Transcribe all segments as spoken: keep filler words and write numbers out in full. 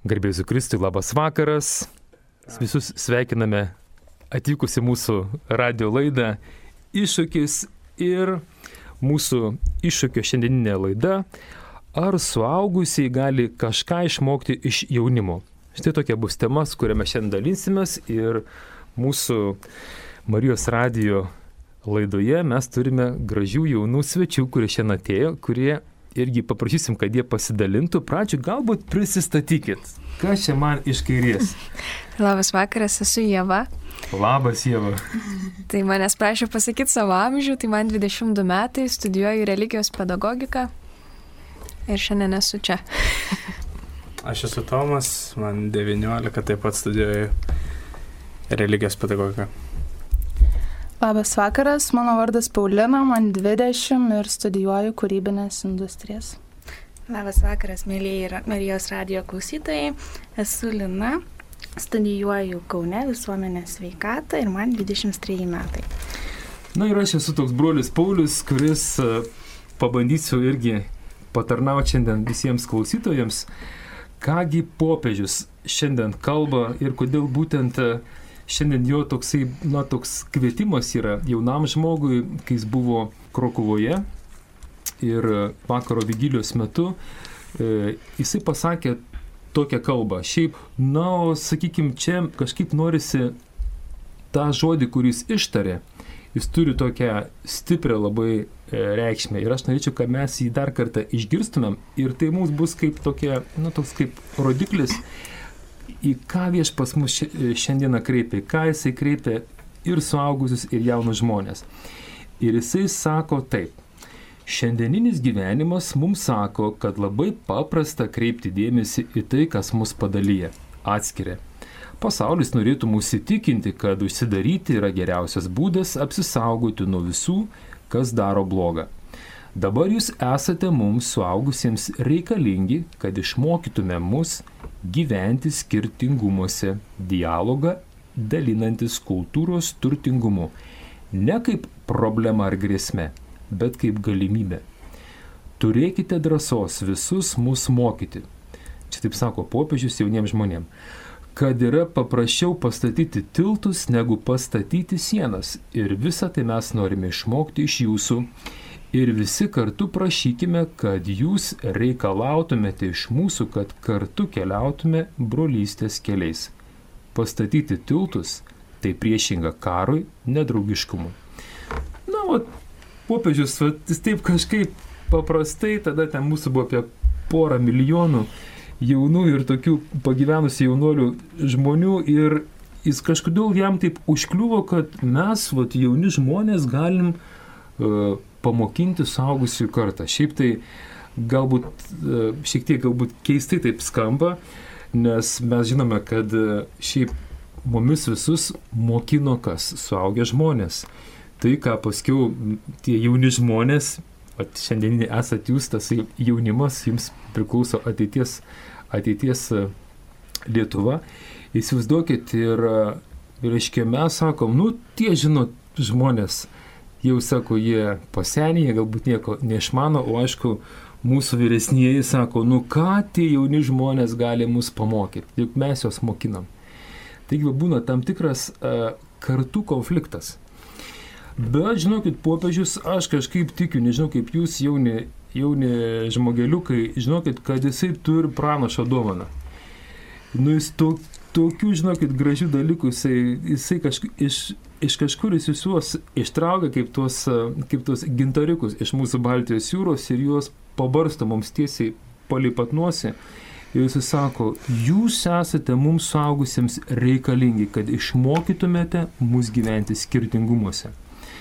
Garbė Jėzui Kristui, labas vakaras. Visus sveikiname atvykusi mūsų radio laidą Iššūkis ir mūsų iššūkio šiandieninė laida. Ar suaugusiai gali kažką išmokti iš jaunimo? Štai tokia bus temas, kurią mes šiandien dalinsimės, ir mūsų Marijos radio laidoje mes turime gražių jaunų svečių, kurie šiandien atėjo, kurie irgi paprašysim, kad jie pasidalintų. Pradžių galbūt prisistatykit. Kas čia man iš kairės? Labas vakaras, esu Ieva. Labas, Ieva. Tai manęs prašė pasakyti savo amžių, tai man dvidešimt du metai, studijuoju religijos pedagogiką ir šiandien esu čia. Aš esu Tomas, man devyniolika, taip pat studijuoju religijos pedagogiką. Labas vakaras, mano vardas Paulina, man dvidešimt ir studijuoju kūrybinės industrijas. Labas vakaras, mėlyje Marijos radio klausytojai, esu Lina, studijuoju Kaune visuomenės sveikatą ir man dvidešimt treji metai. Na ir aš esu toks brolis Paulius, kuris pabandysiu irgi patarnauti šiandien visiems klausytojams, kągi popiežius šiandien kalba ir kodėl būtent šiandien jo toksai, na, toks kvietimas yra jaunam žmogui, kai jis buvo Krokuvoje ir vakaro vigilijos metu, e, jisai pasakė tokią kalbą. Šiaip, na, o sakykime, čia kažkaip norisi tą žodį, kuris ištarė, jis turi tokią stiprią labai e, reikšmę. Ir aš norėčiau, kad mes jį dar kartą išgirstumėm ir tai mums bus kaip tokia, na, toks kaip rodiklis, į ką viešpats mus šiandieną kreipia, ką jisai kreipia ir suaugusius, ir jaunus žmonės. Ir jisai sako taip. Šiandieninis gyvenimas mums sako, kad labai paprasta kreipti dėmesį į tai, kas mus padalyja, atskiria. Pasaulis norėtų mus įtikinti, kad užsidaryti yra geriausias būdas apsisaugoti nuo visų, kas daro blogą. Dabar jūs esate mums suaugusiems reikalingi, kad išmokytume mus gyventi skirtingumuose, dialogą dalinantis kultūros turtingumu, ne kaip problema ar grėsme, bet kaip galimybė. Turėkite drąsos visus mus mokyti. Čia taip sako popiežius jauniems žmonėms, kad yra paprasčiau pastatyti tiltus, negu pastatyti sienas. Ir visą tai mes norime išmokti iš jūsų. Ir visi kartu prašykime, kad jūs reikalautumėte iš mūsų, kad kartu keliautume brolystės keliais. Pastatyti tiltus – tai priešinga karui, nedraugiškumui. Na, o popiežius, jis taip kažkaip paprastai, tada ten mūsų buvo apie porą milijonų jaunų ir tokių pagyvenusių jaunuolių žmonių, ir jis kažkodėl jam taip užkliuvo, kad mes, vat, jauni žmonės, galim uh, pamokinti suaugusiųjų kartą. Šiaip tai galbūt, uh, šiek tiek galbūt keistai taip skamba, nes mes žinome, kad uh, šiaip mumis visus mokino kas? Suaugę žmonės. Tai, ką paskiau tie jauni žmonės, šiandien esat jūs, tas jaunimas, jums priklauso ateities, ateities Lietuva. Įsivaizduokit, ir, reiškia, mes sakom, nu, tie žinot žmonės, jau sako, jie pasenėję, galbūt nieko neišmano, o aišku, mūsų vyresnieji sako, nu, ką tie jauni žmonės gali mus pamokyti, juk mes juos mokinam. Taigi būna tam tikras uh, kartų konfliktas. Bet, žinokit, popiežius, aš kažkaip tikiu, nežinau kaip jūs, jauni, jauni žmogeliukai, žinokit, kad jisai turi pranašo dovaną. Nu, jis to, tokių, žinokit, gražių dalykų, jisai, jisai kažk, iš, iš kažkur jis juos ištraukia kaip tuos, kaip tuos gintariukus iš mūsų Baltijos jūros ir juos pabarsto mums tiesiai palei pat nosį. Ir jis sako, jūs esate mums suaugusiems reikalingi, kad išmokytumėte mus gyventi skirtingumuose.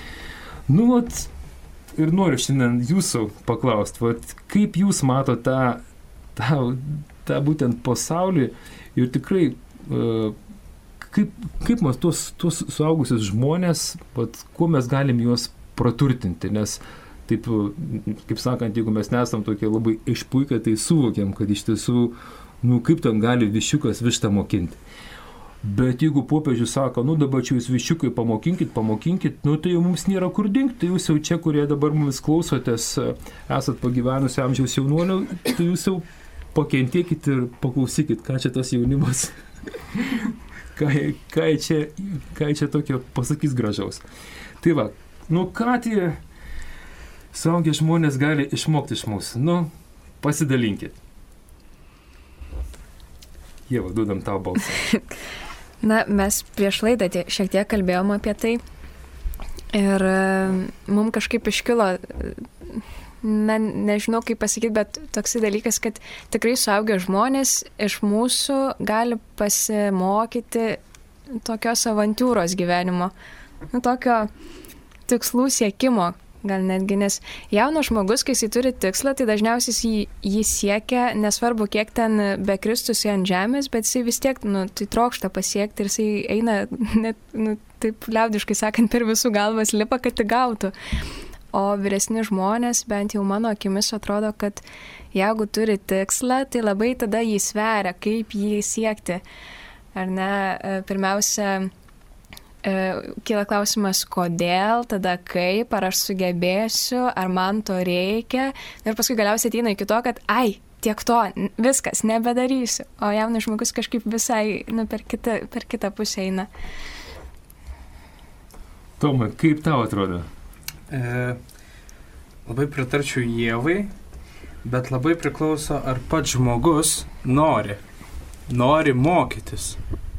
Nu, vat, ir noriu šiandien jūsų paklausti, vat, kaip jūs mato tą, tą, tą būtent pasaulį ir tikrai, uh, kaip, kaip mes tuos, tuos suaugusius žmonės, vat, kuo mes galim juos praturtinti, nes taip, kaip sakant, jeigu mes nesam tokie labai išpuikę, tai suvokiam, kad iš tiesų, nu, kaip ten gali viščiukas vištą mokinti. Bet jeigu popiežius sako, nu dabar čia jūs viščiukai pamokinkit, pamokinkit, nu tai jau mums nėra kur dingti, tai jūs jau čia, kurie dabar mums klausotės, esat pagyvenusi amžiaus jaunuolių, tai jūs jau pakentėkit ir paklausykit, ką čia tas jaunimas, ką, ką, čia, ką čia tokio pasakys gražaus. Tai va, nu ką tie suaugę žmonės gali išmokti iš mūsų? Nu, pasidalinkit. Ieva, duodam tau balsą. Na, mes prieš laidą tie, šiek tiek kalbėjom apie tai ir mums kažkaip iškilo, na, nežinau kaip pasakyti, bet toksai dalykas, kad tikrai suaugę žmonės iš mūsų gali pasimokyti tokios avantūros gyvenimo, nu, tokio tikslų siekimo. Gal netgi, nes jaunas žmogus, kai jis turi tikslą, tai dažniausiai jį, jį siekia, nesvarbu, kiek ten be Kristus ant žemės, bet jis vis tiek, nu, tai trokšta pasiekti ir jis eina, net, nu, taip liaudiškai sakant, per visų galvas lipa, kad tik gautų. O vyresni žmonės, bent jau mano akimis, atrodo, kad jeigu turi tikslą, tai labai tada jį sveria, kaip jį siekti. Ar ne, pirmiausia, kyla klausimas, kodėl, tada kaip, ar aš sugebėsiu, ar man to reikia. Ir paskui galiausiai ateina iki to, kad ai, tiek to, viskas, nebedarysiu. O jaunas žmogus kažkaip visai nu, per, kitą, per kitą pusę eina. Tomai, kaip tau atrodo? E, labai pritarčiau Ievai, bet labai priklauso, ar pats žmogus nori, nori mokytis.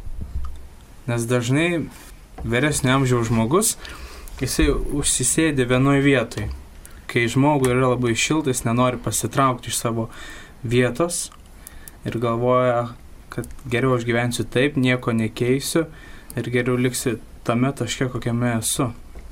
Nes dažnai vyresnio amžiaus žmogus, jisai užsisėdi vienoj vietoj. Kai žmogui yra labai šiltas, nenori pasitraukti iš savo vietos ir galvoja, kad geriau aš gyvensiu taip, nieko nekeisiu ir geriau liksiu tame taške, kokiame esu.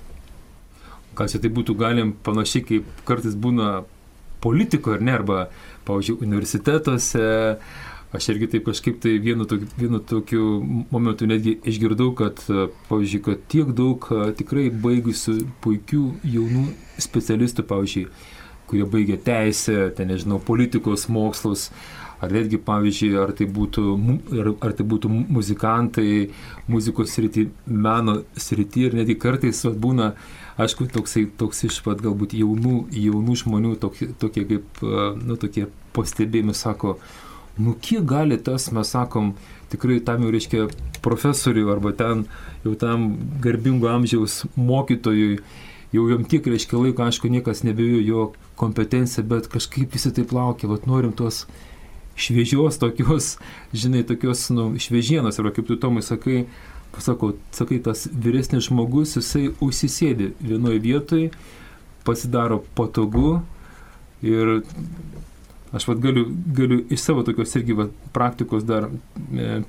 Gal čia tai būtų galim panašiai, kaip kartais būna politikoje, ar ne, arba, pavyzdžiui, universitetuose. Aš irgi taip kažkaip tai vienu, tokiu, vienu tokiu momentu netgi išgirdau, kad, pavyzdžiui, kad tiek daug tikrai baigusių puikių jaunų specialistų, pavyzdžiui, kurie baigia teisę, ten nežinau, politikos mokslus, ar netgi, pavyzdžiui, ar tai būtų, ar tai būtų muzikantai, muzikos srity, meno srity, ir netgi kartais vat, būna, aišku, toksai, toks išvat galbūt jaunų, jaunų žmonių, tokie, tokie kaip, nu, tokie pastebėjimai, sako, nu, kiek gali tas, mes sakom, tikrai tam jau reiškia profesoriui arba ten jau tam garbingo amžiaus mokytojui, jau jam tiek reiškia laiko, aišku, niekas nebejojo jo kompetenciją, bet kažkaip visi taip laukia, vat norim tos šviežios tokios, žinai, tokios, nu, šviežienos, arba kaip tu, Tomai, sakai, pasakau, sakai, tas vyresnis žmogus, jisai užsisėdi vienoj vietoj, pasidaro patogu ir aš vat galiu, galiu iš savo tokios irgi vat, praktikos dar e,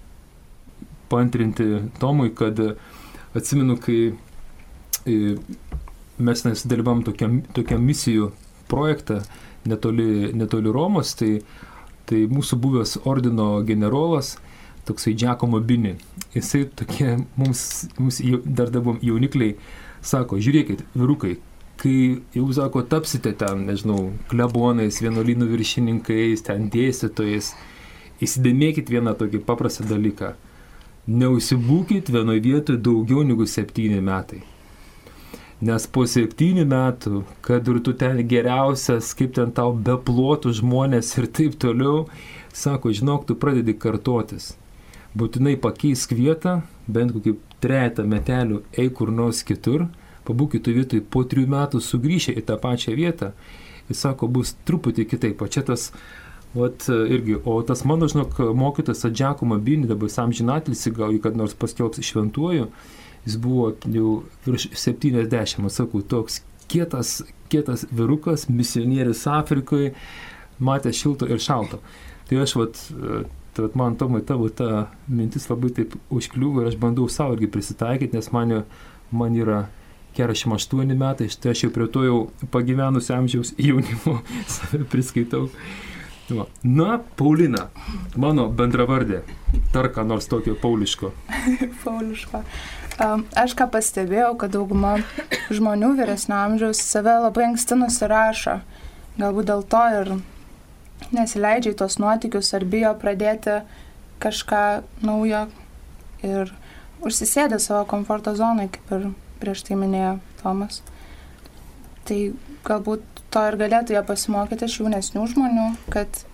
paantrinti Tomui, kad atsimenu, kai e, mes dalyvavom tokiam, tokiam misijų projektą netoli, netoli Romos, tai, tai mūsų buvęs ordino generolas, toksai Giacomo Bini, jisai tokie mums, mums dar davom jaunikliai, sako, žiūrėkit, vyrukai, kai jau, sako, tapsite ten, nežinau, klebonais, vienuolynų viršininkais, ten dėstytojais, įsidėmėkit vieną tokį paprastą dalyką. Neužsibūkit vienoj vietoj daugiau negu septyni metai. Nes po septynių metų, kad ir tu ten geriausias, kaip ten tau beplotų žmonės ir taip toliau, sako, žinok, tu pradedi kartotis. Būtinai pakeisk vietą, bent kokį trejetą metelių, eik kur nors kitur, pabūkite vietoj, po trijų metų sugrįžę į tą pačią vietą, jis sako, bus truputį kitaip. O čia tas, vat, irgi, o tas mano, žinok, mokytas Giacomo Bini, dabar sam žinatilsi, gal jį kad nors paskelbs šventuoju, jis buvo jau virš septyniasdešimt, sakau, toks kietas, kietas vyrukas, misionierius Afrikoje, matė šilto ir šalto. Tai aš, vat, tai vat man, Tomai, tavo ta mintis labai taip užkliuvo ir aš bandau savo irgi prisitaikyti, nes man, man yra keturiasdešimt aštuoni metai, štai aš jau prie to jau pagyvenusio amžiaus jaunimo save priskaitau. Na, Paulina, mano bendravardė, tarka nors tokio pauliško. Pauliško. Um, aš ką pastebėjau, kad dauguma žmonių vyresnio amžiaus save labai anksti nusirašo. Galbūt dėl to ir nesileidžia į tos nuotykius ar bijo pradėti kažką naujo ir užsisėdė savo komforto zonai, kaip ir prieš tai minėjo Tomas. Tai galbūt to ir galėtų jie pasimokyti iš jaunesnių žmonių, kad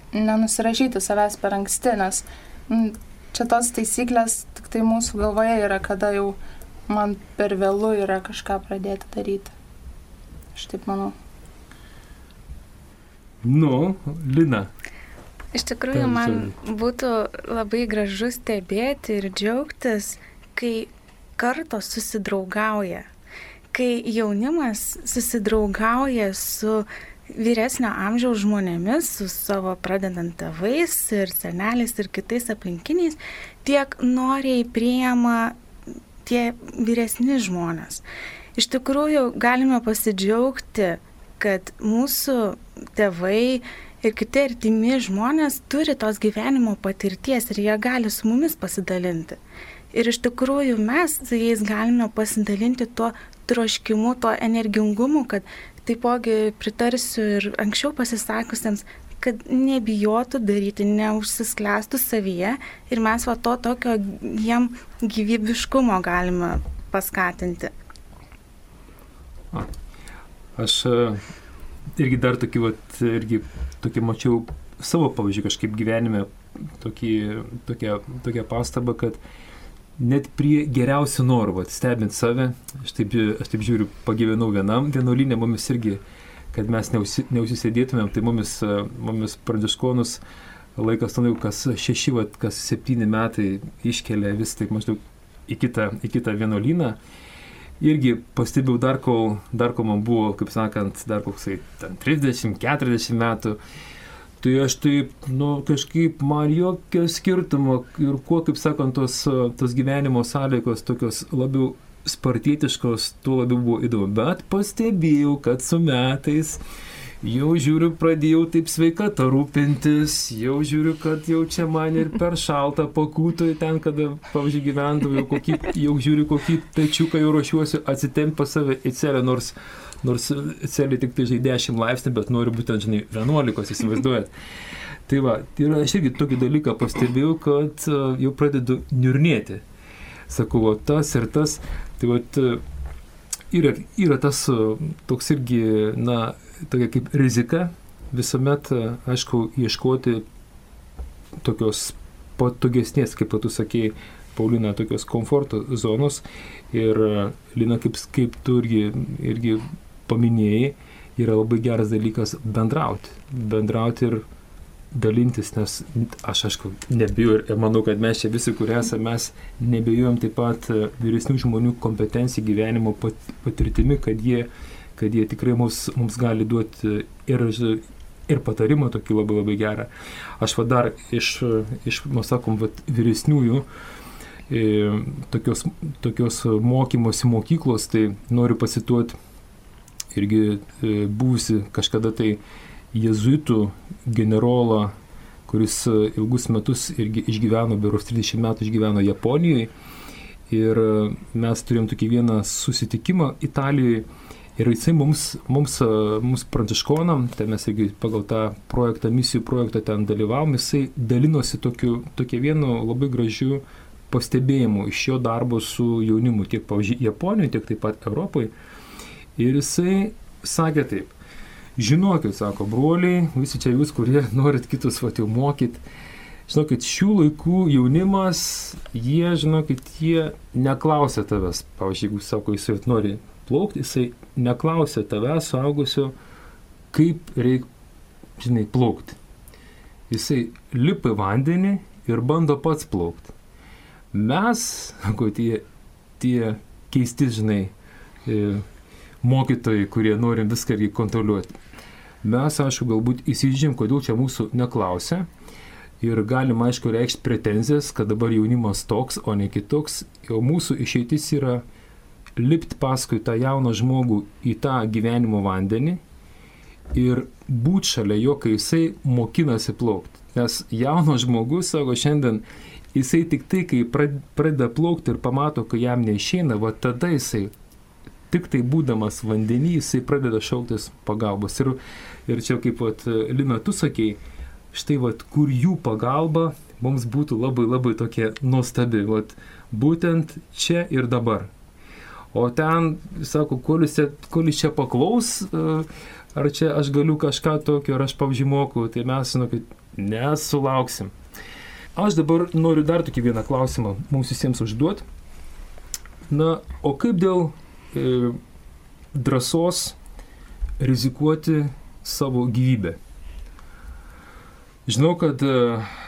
nenusirašyti savęs per anksti, nes m, čia tos taisyklės tik tai mūsų galvoje yra, kada jau man per vėlu yra kažką pradėti daryti. Aš taip manau. Nu, Lina. Iš tikrųjų, man būtų labai gražu stebėti ir džiaugtis, kai kartos susidraugauja, kai jaunimas susidraugauja su vyresnio amžiaus žmonėmis, su savo pradedant tėvais ir seneliais ir kitais aplinkiniais, tiek noriai priima tie vyresni žmonės. Iš tikrųjų, galime pasidžiaugti, kad mūsų tėvai ir kiti artimi žmonės turi tos gyvenimo patirties ir jie gali su mumis pasidalinti. Ir iš tikrųjų mes su jais galime pasidalinti tuo troškimu, tuo energingumu, kad taipogi pritarsiu ir anksčiau pasisakusiems, kad nebijotų daryti, neužsisklęstų savyje ir mes va to tokio jiem gyvybiškumo galime paskatinti. A, aš irgi dar tokį, vat, irgi tokį mačiau savo pavyzdžių kažkaip gyvenime, tokį, tokią, tokią pastabą, kad net prie geriausių norų, vat, stebint save, aš taip, aš taip žiūriu, pagyvenau vienam vienuolyne, mumis irgi, kad mes neusi, neusisėdėtumėm, tai mumis, mumis pranciškonus laikas tonai, kas šeši, vat, kas septyni metai iškelia vis taip maždaug į kitą, į kitą vienuolyną. Irgi pastebėjau dar, kol, dar kol man buvo, kaip sakant, dar koksai ten trisdešimt keturiasdešimt metų, tai aš taip, nu, kažkaip man jokio skirtumo ir kuo, kaip sakant, tos, tos gyvenimo sąlygos tokios labiau spartietiškos, tuo labiau buvo įdomu. Bet pastebėjau, kad su metais jau žiūriu, pradėjau taip sveikatą rūpintis, jau žiūriu, kad jau čia man ir per šaltą pakūtoj ten, kada, pavyzdžiui, gyvendavau, jau, kokį, jau žiūriu, kokį pečiuką jau ruošiuosi atsitempti pas save į celę, nors, nors celė tik tai žai dešimt laipsnių, bet noriu būtent, žinai, vienuolikos įsivaizduojat. Tai va, ir aš irgi tokį dalyką pastebėjau, kad jau pradedu niurnėti. Sakau, va, tas ir tas, tai va, yra, yra tas toks irgi, na, tokia kaip rizika, visuomet, aišku, ieškoti tokios patogesnės, kaip tu sakei, Paulina, tokios komforto zonos. Ir Lina, kaip, kaip tu irgi, irgi paminėjai, yra labai geras dalykas bendrauti. Bendrauti ir dalintis, nes aš, aišku, nebijau ir manau, kad mes čia visi, kur esame, mes nebijojom taip pat vyresnių žmonių kompetencijų gyvenimo patirtimi, kad jie kad jie tikrai mums, mums gali duoti ir, ir patarimą tokį labai labai gerą. Aš va dar iš, iš mes sakom, va, vyresniųjų e, tokios, tokios mokymosi mokyklos, tai noriu pacituoti irgi e, buvusi kažkada tai jėzuitų generolą, kuris ilgus metus irgi išgyveno, berods trisdešimt metų išgyveno Japonijoje. Ir mes turėjom tokį vieną susitikimą Italijoje. Ir jisai mums, mums, mums pranciškonam, tai mes irgi pagal tą projektą, misijų projektą ten dalyvavom, jisai dalinosi tokiu, tokie vienu labai gražiu pastebėjimu iš jo darbo su jaunimu, tiek, pavyzdžiui, Japonijoje, tiek taip pat Europoje. Ir jisai sakė taip, žinokit, sako, broliai, visi čia jūs, kurie norit kitus vat jau mokyti, žinokit, šių laikų jaunimas, jie, žinokit, jie neklausia tavęs, pavyzdžiui, jeigu sako, jisai nori plaukti, jisai neklausia tavęs, suaugusio, kaip reikia, žinai, plaukti. Jisai lipa į vandenį ir bando pats plaukti. Mes, sako, tie, tie keisti, žinai, mokytojai, kurie norim viską irgi kontroliuoti. Mes, aišku, galbūt įsižym, kodėl čia mūsų neklausia. Ir galim, aišku, reikšti pretenzijas, kad dabar jaunimas toks, o ne kitoks. O mūsų išeitis yra lipti paskui tą jauną žmogų į tą gyvenimo vandenį ir būti šalia jo, kai jisai mokinasi plaukti. Nes jaunas žmogus, sako, šiandien jisai tik tai, kai pradeda plaukti ir pamato, kai jam neišeina, va tada jisai, tik tai būdamas vandenį, jisai pradeda šauktis pagalbos. Ir, ir čia, kaip vat, Lina, tu sakei, štai, vat, kur jų pagalba mums būtų labai labai tokia nuostabi, vat, būtent čia ir dabar. O ten, sako, kol jis, kol jis čia paklaus, ar čia aš galiu kažką tokio, ar aš pavyzdžiui moku, tai mes, žinokit, Nesulauksim. Aš dabar noriu dar tokį vieną klausimą mums visiems užduoti. Na, o kaip dėl e, drąsos rizikuoti savo gyvybę? Žinau, kad e,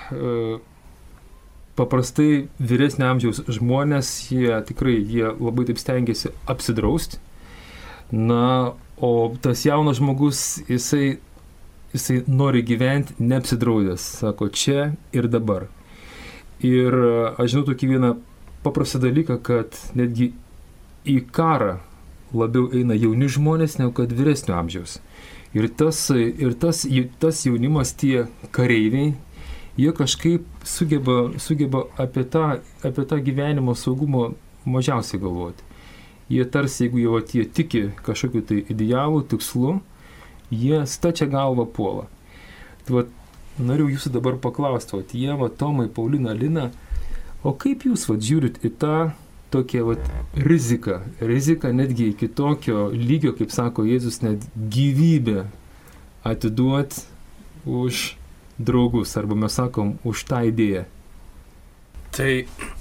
paprastai vyresnio amžiaus žmonės, jie tikrai, jie labai taip stengiasi apsidrausti. Na, o tas jaunas žmogus, jisai, jisai nori gyventi neapsidraudęs, sako, čia ir dabar. Ir aš žinau tokį vieną paprastą dalyką, kad netgi į karą labiau eina jauni žmonės, negu kad vyresnio amžiaus. Ir tas, ir tas, tas jaunimas, tie kareiviai, jie kažkaip sugeba, sugeba apie, tą, apie tą gyvenimo saugumo mažiausiai galvoti. Jie tarsi, jeigu jau jie tiki kažkokiu tai idealų, tikslu, jie stačia galvą puola. Tai vat, noriu jūsų dabar paklausti, vat, Ieva, Tomai, Paulina, Lina, o kaip jūs vat, žiūrit į tą tokią vat, riziką, riziką netgi iki tokio lygio, kaip sako Jėzus, net gyvybę atiduoti už draugus, arba mes sakom, už tą idėją? Tai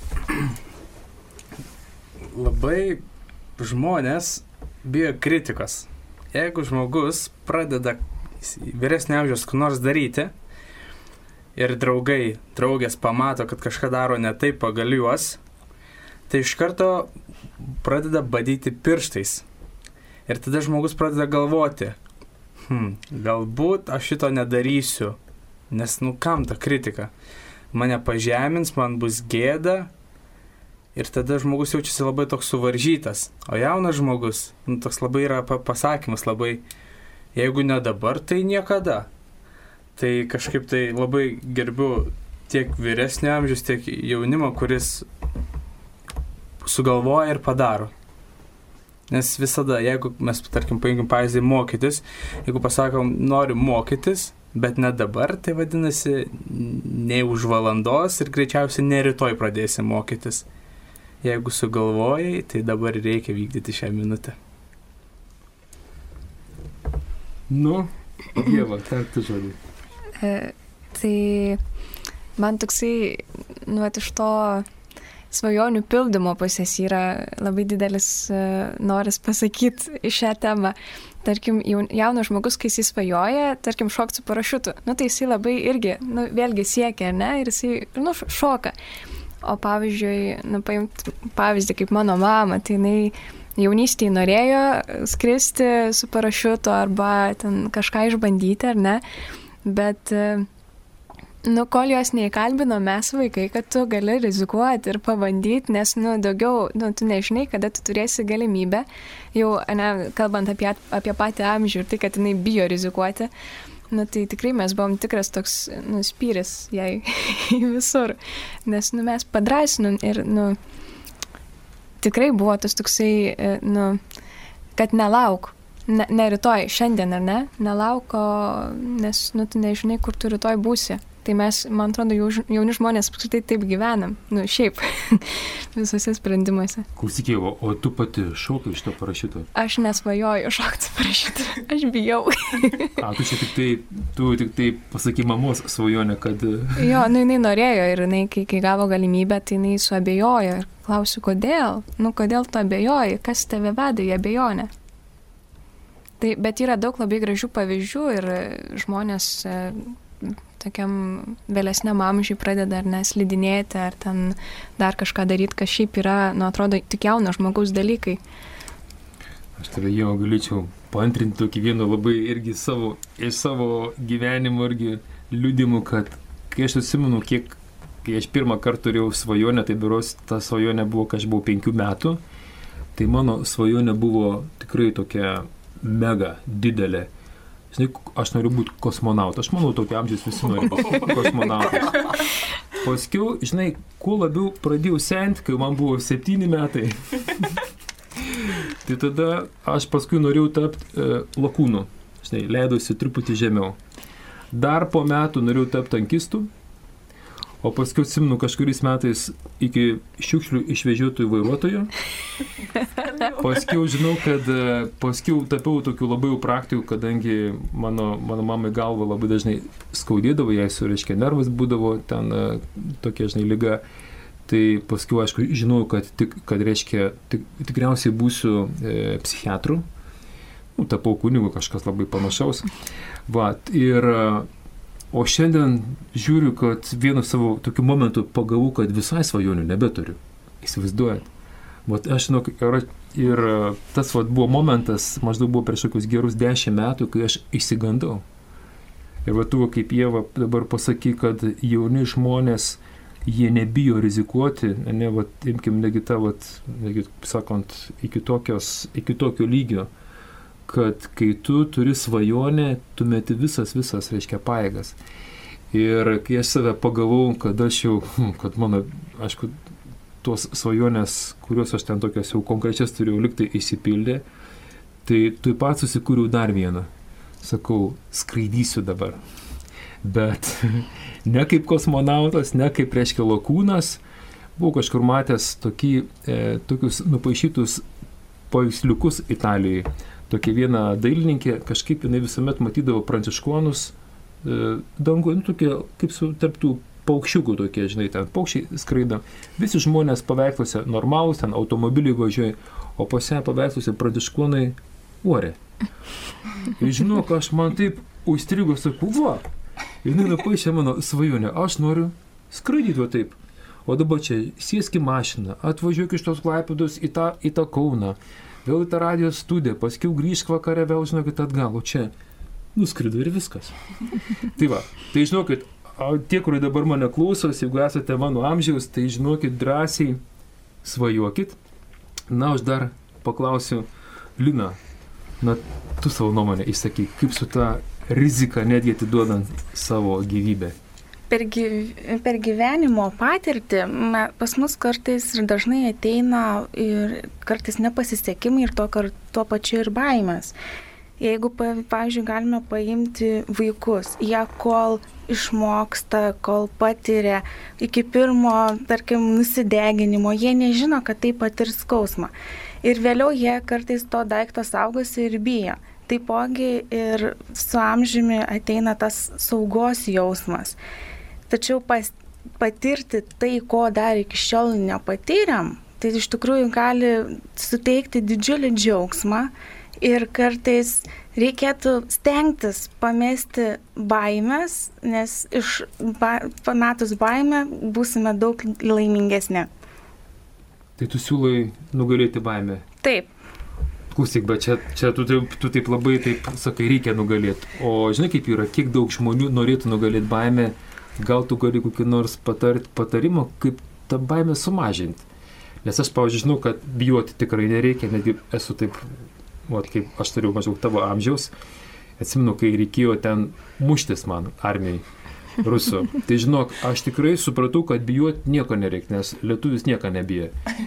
labai žmonės bijo kritikos. Jeigu žmogus pradeda vyresnio amžiaus ką nors daryti ir draugai, draugės pamato, kad kažką daro ne taip pagal juos, tai iš karto pradeda badyti pirštais. Ir tada žmogus pradeda galvoti, hm, galbūt aš šito nedarysiu, nes nu kam ta kritika? Mane pažemins, man bus gėda. Ir tada žmogus jaučiasi labai toks suvaržytas. O jaunas žmogus, nu, toks labai yra pasakymas, labai, jeigu ne dabar, tai niekada. Tai kažkaip tai labai gerbiu tiek vyresnio amžiaus, tiek jaunimo, kuris sugalvoja ir padaro. Nes visada, jeigu mes, tarkim, paimkim pavyzdį mokytis, jeigu pasakom, noriu mokytis, bet ne dabar, tai vadinasi, ne už valandos ir greičiausiai ne rytoj pradėsi mokytis. Jeigu sugalvojai, tai dabar reikia vykdyti šią minutę. Nu, Ieva, tarti žodį. E, tai man toksai, nu, iš to svajonių pildymo pusės yra labai didelis e, noras pasakyti šią temą. Tarkim, jaunas žmogus, kai jis svajoja, tarkim, šokti su parašiutu, nu, tai jisai labai irgi, nu, vėlgi siekia, ne, ir jisai, nu, šoka. O pavyzdžiui, nu, paimt pavyzdį kaip mano mama, tai jinai jaunystėje norėjo skristi su parašiutu arba ten kažką išbandyti, ar ne, bet, nu, kol jos neįkalbino mes vaikai, kad tu gali rizikuoti ir pabandyti, nes, nu, daugiau, nu, tu nežinai, kada tu turėsi galimybę, jau, ne, kalbant apie, apie patį amžių ir tai, kad jinai bijo rizikuoti, nu, tai tikrai mes buvom tikras toks, nu, spyris jai visur, nes, nu, mes padrasinom ir, nu, tikrai buvo tas toksai, nu, kad nelauk, ne, ne rytoj, šiandien, ar ne, nelauko, nes, nu, tu nežinai, kur tu rytoj būsi. Tai mes, man atrodo, jauni žmonės apskritai taip gyvenam, nu, šiaip, visose sprendimuose. Klausyk, o, o tu pati šokai iš to parašiuto? Aš nesvajoju šokti parašiuto, aš bijau. A, tu čia tik tai, tu tik tai pasaky mamos svajonę, kad... Jo, nu, jinai norėjo ir jinai, kai, kai gavo galimybę, tai jinai suabejojo ir klausiu, kodėl? Nu, kodėl tu abejoji? Kas tave veda į abejonę? Tai, bet yra daug labai gražių pavyzdžių ir žmonės... tokiam vėlesniam amžiui pradeda ar neslidinėti, ar ten dar kažką daryti, kas šiaip yra, nu, atrodo, tik jauno žmogaus dalykai. Aš tave jau galėčiau paantrinti tokį vieną labai irgi savo, iš savo gyvenimo irgi liudimų, kad kai aš atsimenu, kiek, kai aš pirmą kartą turėjau svajonę, tai biuros ta svajonė buvo, kai aš buvau penkių metų, tai mano svajonė buvo tikrai tokia mega didelė. Žinai, aš noriu būti kosmonautas. Aš manau, tokio amžiaus visi nori būti kosmonautas. Paskiau, žinai, kuo labiau pradėjau senti, kai man buvo septyni metai. Tai tada aš paskui norėjau tapti e, lakūnu. Žinai, leidosi truputį žemiau. Dar po metų norėjau tapti tankistų. O paskui atsimenu kažkuris metais iki šiukšlių išvežiotojų vairuotojo. paskiau žinau, kad paskiau tapiau tokių labai praktikų, kadangi mano, mano mamai galva labai dažnai skaudėdavo, jai su, reiškia, nervas būdavo ten tokia, žinai, liga. Tai paskiau, aišku, žinau, kad, tik, kad reiškia, tik, tikriausiai būsiu e, psichiatru. Nu, tapau kunigu, kažkas labai panašaus. Va, ir, o šiandien žiūriu, kad vienu savo tokiu momentu pagavau, kad visai svajonių nebeturiu. Įsivaizduojat. Vat aš žinau, ir, ir tas vat, buvo momentas, maždaug buvo prieš kokius gerus dešimt metų, kai aš išsigandau. Ir va tu, kaip Ieva dabar pasaky, kad jauni žmonės, jie nebijo rizikuoti, ne, va, imkim, negi tą, va, negi, sakant, iki, tokios, iki tokio lygio, kad kai tu turi svajonę, tu meti visas, visas, reiškia, pajėgas. Ir kai aš save pagavau, kad aš jau, kad mano, aišku, tos svajonės, kurios aš ten tokias jau konkrečias turėjau liktai išsipildė, tai tu pat susikūriau dar vieną. Sakau, skraidysiu dabar. Bet ne kaip kosmonautas, ne kaip, reiškia, lakūnas. Buvau kažkur matęs tokį, e, tokius nupaišytus paveiksliukus Italijai. Tokia viena dailininkė, kažkaip jinai visuomet matydavo pranciškonus e, dangų, nu, tokie kaip su tarptų paukščiukų tokie, žinai, ten paukščiai skraido. Visi žmonės paveiksluose normalūs, ten automobiliai važiuoja, o pase paveiksluose pranciškonai ore. Ir žinok, aš man taip užstrigo, sakau, va, ir jinai nupaišė mano svajonę, aš noriu skraidyti va taip. O dabar čia sėsk į mašiną, atvažiuok iš tos Klaipėdos į tą, į tą Kauną, vėl į tą radijo studiją, paskiau grįžk vakare, vėl žinokit atgal, o čia nuskrido ir viskas. Tai va, tai žinokit, tie, kurie dabar mane klausos, jeigu esate mano amžiaus, tai žinokit, drąsiai svajokit. Na, aš dar paklausiu, Lina, na, tu savo nuomonę išsakyk, kaip su ta rizika netgi atiduodant savo gyvybę? Per, gyv, per gyvenimo patirtį me, pas mus kartais ir dažnai ateina ir kartais nepasisekimai ir to, tuo pačiu ir baimės. Jeigu, pavyzdžiui, galime paimti vaikus, jie kol išmoksta, kol patiria iki pirmo, tarkim, nusideginimo, jie nežino, kad tai patirs skausmą. Ir vėliau jie kartais to daikto saugosi ir bijo. Taipogi ir su amžiumi ateina tas saugos jausmas. Tačiau pas, patirti tai, ko dar iki šiol nepatyrėm, tai iš tikrųjų gali suteikti didžiulį džiaugsmą. Ir kartais reikėtų stengtis pamesti baimės, nes iš ba, pametus baimę būsime daug laimingesni. Tai tu siūlai nugalėti baimę? Taip. Klausyk, bet čia, čia tu, tu taip labai taip sakai, reikia nugalėti. O žinai, kaip yra, kiek daug žmonių norėtų nugalėti baimę, gal tu gali kokį nors patart, patarimą, kaip tą baimę sumažinti. Nes aš, pavyzdžiui, žinau, kad bijoti tikrai nereikia, netgi esu taip... Vat kaip aš turiu maždaug tavo amžiaus, atsimenu, kai reikėjo ten muštis man armijai, rusų. Tai žinok, aš tikrai supratau, kad bijoti nieko nereikia, nes lietuvis nieko nebija.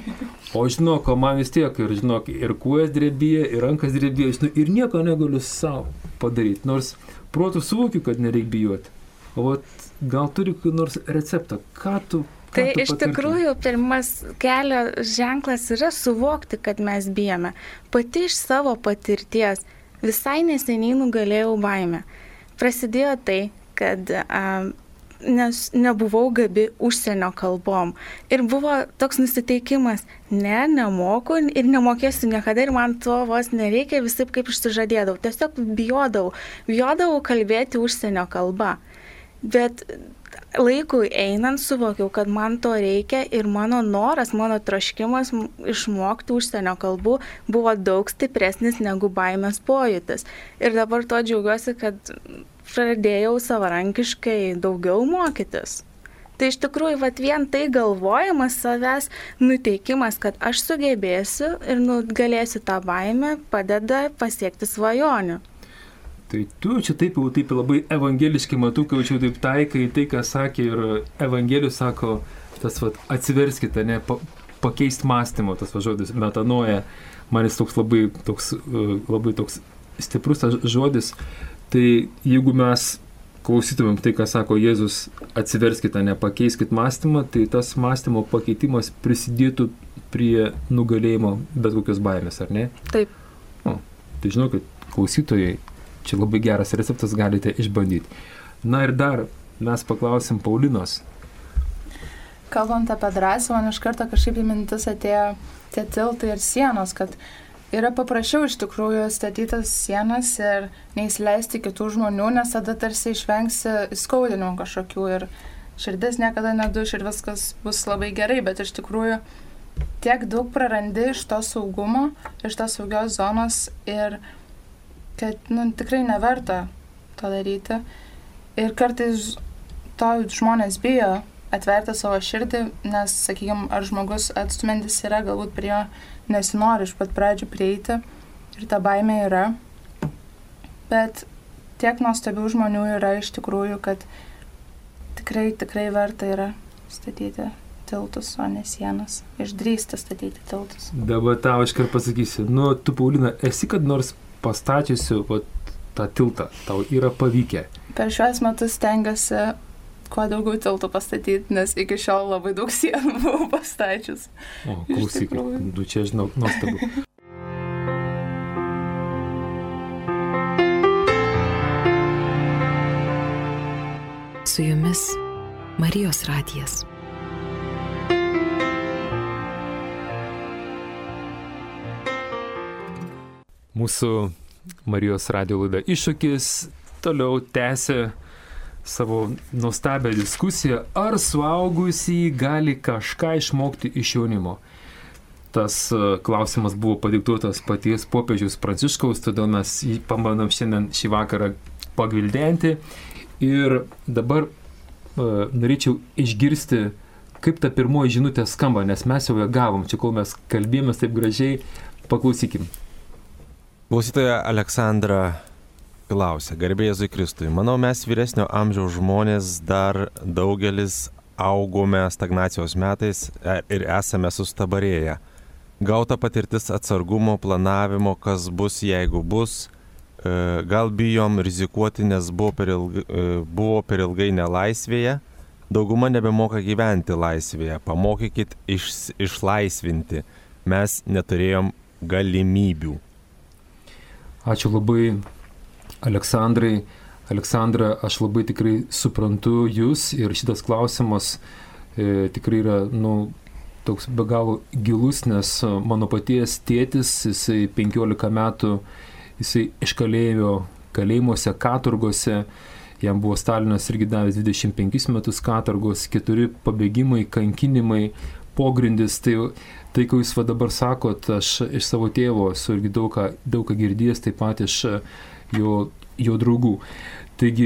O žinok, o man vis tiek, ir žinok, ir kuojas drebėjo, ir rankas drebėjo, žinok, ir nieko negaliu savo padaryti. Nors protų suvokiu, kad nereikia bijoti. O vat, gal turi nors receptą, ką tu... Tai iš tikrųjų pirmas kelio ženklas yra suvokti, kad mes bijome. Pati iš savo patirties visai neseniai nugalėjau baimę. Prasidėjo tai, kad a, nes nebuvau gabi užsienio kalbom. Ir buvo toks nusiteikimas, ne, nemoku ir nemokėsiu niekada ir man to vos nereikia, visai kaip išsižadėdavau. Tiesiog bijodavau, bijodavau kalbėti užsienio kalbą. Bet laikui einant suvokiau, kad man to reikia ir mano noras, mano troškimas išmokti užsienio kalbų buvo daug stipresnis negu baimės pojūtis. Ir dabar to džiaugiuosi, kad pradėjau savarankiškai daugiau mokytis. Tai iš tikrųjų, vat, vien tai galvojimas savęs, nuteikimas, kad aš sugebėsiu ir nugalėsiu tą baimę, padeda pasiekti svajonių. Tai tu čia taip jau taip labai evangeliškai matau, kai jau taip taikai tai, ką sakė ir Evangelijus sako, tas vat, atsiverskite, ne, pa, pakeisti mąstymo, tas va, žodis metanoja, man jis toks labai toks, labai toks stiprus tas žodis. Tai jeigu mes klausytumėm tai, ką sako Jėzus, atsiverskite, ne, pakeiskit mąstymą, tai tas mąstymo pakeitimas prisidėtų prie nugalėjimo bet kokios baimės, ar ne? Taip. O, tai žinau, kad klausytojai, čia labai geras receptas, galite išbandyti. Na ir dar mes paklausim Paulinos. Kalbant apie drąsą, man iš karto kažkaip į mintis atėjo tie tiltai ir sienos, kad yra paprasčiau iš tikrųjų statytas sienas ir neįsileisti kitų žmonių, nes tada tarsi išvengsi įskaudinimų kažkokių ir širdis niekada neduš ir viskas bus labai gerai, bet iš tikrųjų tiek daug prarandi iš to saugumo, iš tos saugios zonos ir kad nu, tikrai neverta to daryti. Ir kartais to žmonės bijo atverti savo širdį, nes, sakykime, ar žmogus atstumintis yra, galbūt prie jo nesinori iš pat pradžių prieiti ir ta baimė yra. Bet tiek nuostabių žmonių yra iš tikrųjų, kad tikrai, tikrai verta yra statyti tiltus, o ne sienas. Išdrįsti statyti tiltus. Dabar tau iškart pasakysiu, nu, tu, Paulina, esi kad nors pastačiusi vat, tą tiltą, tau yra pavykę? Per šiuos metus stengiuosi kuo daugiau tiltų pastatyti, nes iki šiol labai daug sienų buvau pastačius. O, klausyk, du čia žinau, nuostabu. Su jumis Marijos radijas. Mūsų Marijos radijo laida Iššūkis toliau tęsia savo nuostabią diskusiją, ar suaugusieji gali kažką išmokti iš jaunimo. Tas klausimas buvo padiktuotas paties popiežiaus Pranciškaus, todėl mes jį pabandom šiandien šį vakarą pagvildenti. Ir dabar uh, norėčiau išgirsti, kaip ta pirmoji žinutė skamba, nes mes jau ją gavom, čia kol mes kalbėjomės taip gražiai, paklausykim. Klausytoja Aleksandra klausia, garbė Jėzui Kristui. Manau, mes vyresnio amžiaus žmonės dar daugelis augome stagnacijos metais ir esame sustabarėję. Gauta patirtis atsargumo, planavimo, kas bus, jeigu bus. Gal bijom rizikuoti, nes buvo per ilgai, buvo per ilgai nelaisvėje. Dauguma nebemoka gyventi laisvėje. Pamokykit iš, išlaisvinti. Mes neturėjom galimybių. Ačiū labai, Aleksandrai. Aleksandra, aš labai tikrai suprantu jūs ir šitas klausimas e, tikrai yra, nu, toks be galo gilus, nes mano paties tėtis, jisai penkiolika metų, jisai iškalėjo kalėjimuose, katorgose, jam buvo Stalinas irgi davęs dvidešimt penkis metus katorgos, keturi pabėgimai, kankinimai, pogrindis, tai, tai ką jūs va dabar sakot, aš iš savo tėvo esu irgi daug ką, daug ką girdėjęs, taip pat iš jo, jo draugų. Taigi,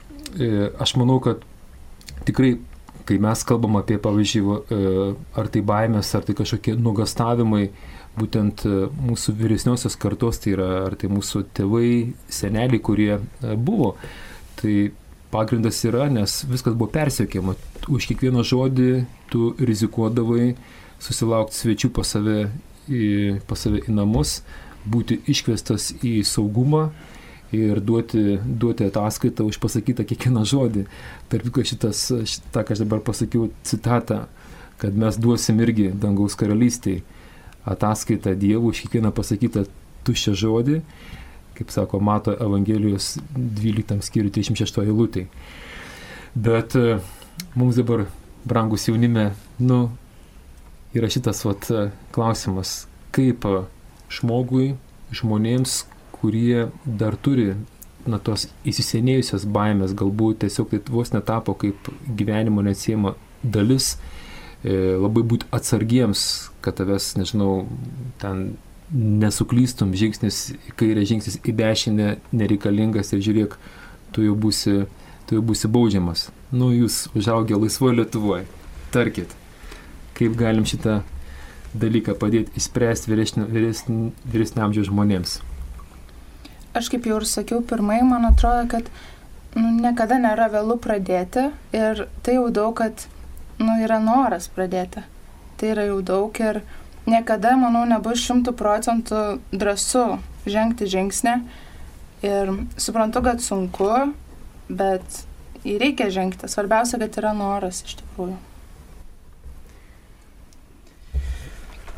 aš manau, kad tikrai, kai mes kalbam apie, pavyzdžiui, ar tai baimės, ar tai kažkokie nuogastavimai, būtent mūsų vyresniosios kartos, tai yra, ar tai mūsų tėvai, seneliai, kurie buvo, tai pagrindas yra, nes viskas buvo persiekiama. Už kiekvieną žodį tu rizikuodavai susilaukti svečių pas save, į, pas save į namus, būti iškviestas į saugumą ir duoti, duoti ataskaitą už pasakytą kiekvieną žodį. Tarp šitas, šitą, ką aš dabar pasakiau, citatą, kad mes duosim irgi dangaus karalystėj ataskaitą Dievui už kiekvieną pasakytą tuščią žodį, kaip sako Mato Evangelijos dvyliktam skyriui trisdešimt šeštoj eilutėj. Bet mums dabar, brangus jaunime, nu, yra šitas vat, klausimas, kaip žmogui, žmonėms, kurie dar turi na, tos įsisenėjusios baimės, galbūt tiesiog tai vos netapo kaip gyvenimo neatsiejama dalis, e, labai būti atsargiems, kad tavęs, nežinau, ten nesuklystum, žingsnis į kairę, žingsnis į dešinę nereikalingas ir žiūrėk, tu jau būsi, tu jau būsi baudžiamas. Nu, jūs užaugę laisvoje Lietuvoje. Tarkit, kaip galim šitą dalyką padėti įspręsti vyresnio, vyresnio, vyresnio amžiaus žmonėms? Aš kaip jau ir sakiau pirmai, man atrodo, kad nu, niekada nėra vėlų pradėti ir tai jau daug, kad nu, yra noras pradėti. Tai yra jau daug ir niekada, manau, nebus šimtų procentų drąsu žengti žingsnį ir suprantu, kad sunku, bet jį reikia žengti. Svarbiausia, kad yra noras iš tikrųjų.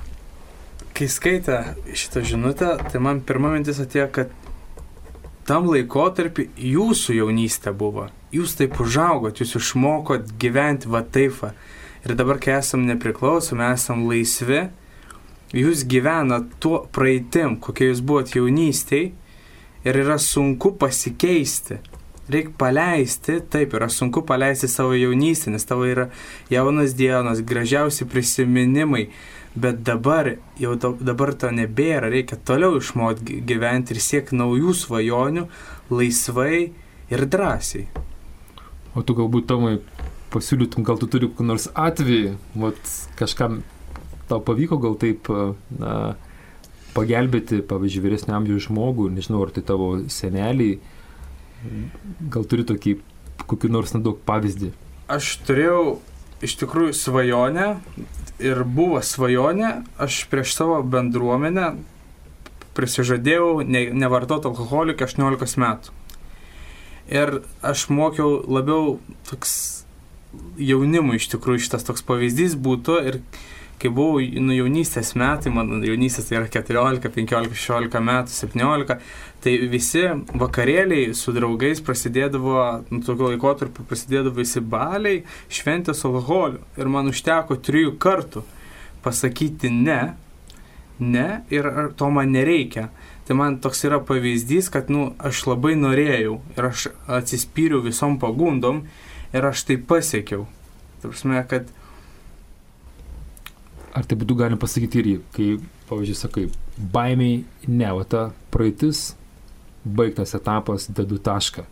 kai skaitė šitą žinutę, tai man pirma mintis atėjo, kad tam laikotarpį jūsų jaunystė buvo. Jūs taip užaugot, jūs išmokot gyventi va taip va. Ir dabar, kai esam nepriklausomi, esam laisvi, jūs gyvenat tuo praeitim, kokie jūs buvot jaunystėj, ir yra sunku pasikeisti. Reikia paleisti, taip, yra sunku paleisti savo jaunystę, nes tavo yra jaunas dienos, gražiausi prisiminimai, bet dabar, jau dabar to nebėra, reikia toliau išmokti gyventi ir siekti naujų svajonių, laisvai ir drąsiai. O tu galbūt, Tomai, pasiūlytum, gal tu turi kokį nors atvejį, vat, kažkam tau pavyko gal taip na, pagelbėti, pavyzdžiui, vyresnio amžiaus žmogų, nežinau, ar tai tavo seneliai, gal turi tokį kokį nors nedaug pavyzdį? Aš turėjau iš tikrųjų svajonę ir buvo svajonė, aš prieš savo bendruomenę prisižadėjau ne, nevartoti alkoholį iki aštuoniolikos metų. Ir aš mokiau labiau toks jaunimui iš tikrųjų šitas toks pavyzdys būtų ir kai buvau nu, jaunystės metai, mano jaunystės tai yra keturiolika, penkiolika, šešiolika metų, septyniolika, tai visi vakarėliai su draugais prasidėdavo, nu, tokio laikotarpio prasidėdavo visi baliai, šventės alkoholiu. Ir man užteko trijų kartų pasakyti ne, ne ir to man nereikia. Tai man toks yra pavyzdys, kad nu, aš labai norėjau ir aš atsispyriau visom pagundom ir aš tai pasiekiau. Tai prasme, kad ar tai būtų galim pasakyti ir jį, kai, pavyzdžiui, sakai, baimiai ne, o ta praeitis, baigtas etapas, dedu tašką.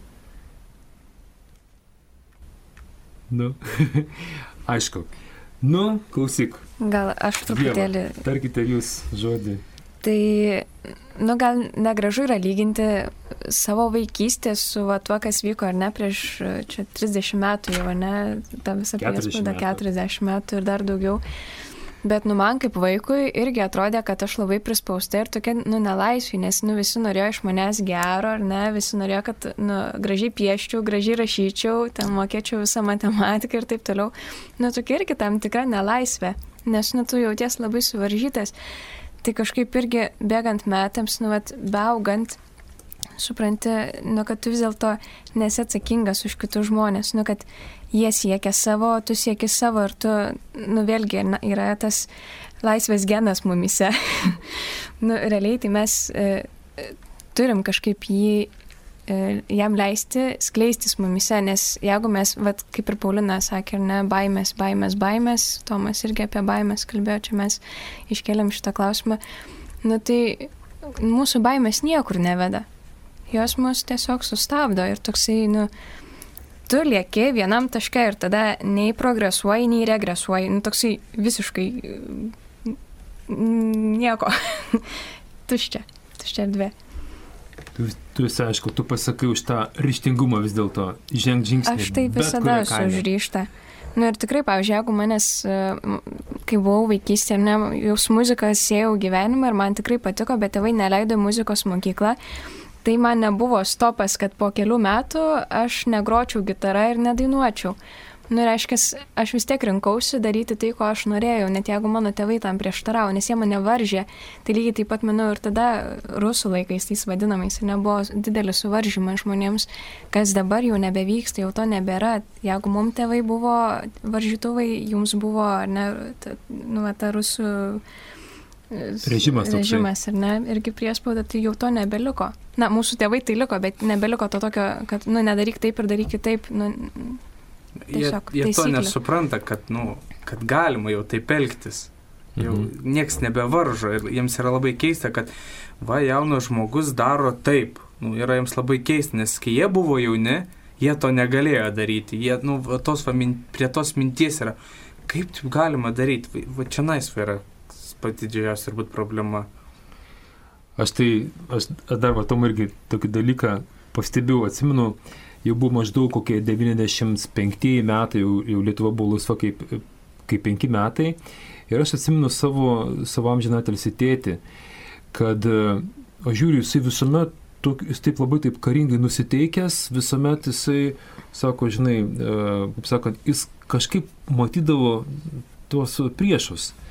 Nu, aišku. Nu, klausyk. Gal aš truputėlį... Dieva, tarkite jūs žodį. Tai, nu, gal negražu yra lyginti savo vaikystę su va, tuo, kas vyko, ar ne, prieš čia trisdešimt metų jau, ne, ta visa priespauda, keturiasdešimt metų ir dar daugiau. Bet, nu, man kaip vaikui irgi atrodė, kad aš labai prispausta ir tokia, nu, nelaisvė, nes, nu, visi norėjo iš manęs gero, ar ne, visi norėjo, kad, nu, gražiai pieščiau, gražiai rašyčiau, ten mokėčiau visą matematiką ir taip toliau. Nu, tokia irgi tam tikra nelaisvė, nes, nu, tu jauties labai suvaržytas. Tai kažkaip irgi bėgant metams, nu, vat, beaugant, supranti, nu, kad tu vis dėlto nesi atsakingas už kitus žmonės, nu, kad jie siekia savo, tu sieki savo ir tu, nu, vėlgi na, yra tas laisvės genas mumise. Nu, realiai tai mes e, turim kažkaip jį, e, jam leisti skleistis mumise, nes jeigu mes, vat, kaip ir Paulina sakė, ne, baimės, baimės, baimės, Tomas irgi apie baimės kalbėjo, čia mes iškeliam šitą klausimą, nu, tai mūsų baimės niekur neveda. Jos mus tiesiog sustabdo ir toksai, nu, tu lieki vienam taške ir tada nei progresuoji, nei regresuoji. Nu, toksai visiškai nieko. Tuščia. Tuščia erdvė. Tu, tu esi, aišku, tu pasakai už tą ryžtingumą vis dėlto. Žengt žingsnį. Aš taip visada esu už ryžtą. Nu ir tikrai, pavyzdžiui, jeigu manęs, kai buvau vaikystė, ne, jau su muzika sėjau gyvenimą ir man tikrai patiko, bet tėvai neleido muzikos mokyklą. Tai man nebuvo stopas, kad po kelių metų aš negročiau gitarą ir nedainuočiau. Nu, reiškia, aš vis tiek rinkausi daryti tai, ko aš norėjau, net jeigu mano tėvai tam prieštaravo, nes jie mane varžė. Tai lygiai taip pat, manau, ir tada rusų laikais tais vadinamais ir nebuvo didelis suvaržymas žmonėms, kas dabar jau nebevyksta, jau to nebėra. Jeigu mums tėvai buvo varžytuvai, jums buvo, ne, ta, nu, ta rusų režimas, režimas ir ne, irgi priespauda, tai jau to nebeliko. Na, mūsų tėvai tai liko, bet nebeliko to tokio, kad, nu, nedaryk taip ir daryk kitaip, nu, tiesiog jie, jie to taisyklė. nesupranta, kad, nu, kad galima jau taip elgtis. Jau mhm. nieks nebevaržo ir jiems yra labai keista, kad va, jaunas žmogus daro taip. Nu, yra jiems labai keista, nes kai jie buvo jauni, jie to negalėjo daryti. Jie, nu, tos, va, min, prie tos minties yra, kaip taip galima daryti. Va, va čia naisva yra pati didžiausia turbūt problema. Aš tai, aš dar matom irgi tokį dalyką pastebėjau, atsimenu, jau buvo maždaug kokie devyniasdešimt penktieji metai, jau, jau Lietuva buvo laisva kaip, kaip penki metai. Ir aš atsimenu savo, savo amžiną atilsį tėtį, kad aš žiūriu, jisai visuomet, jis taip labai taip karingai nusiteikęs, visuomet jisai, sako, žinai, kaip sakant, jis kažkaip matydavo tuos priešus.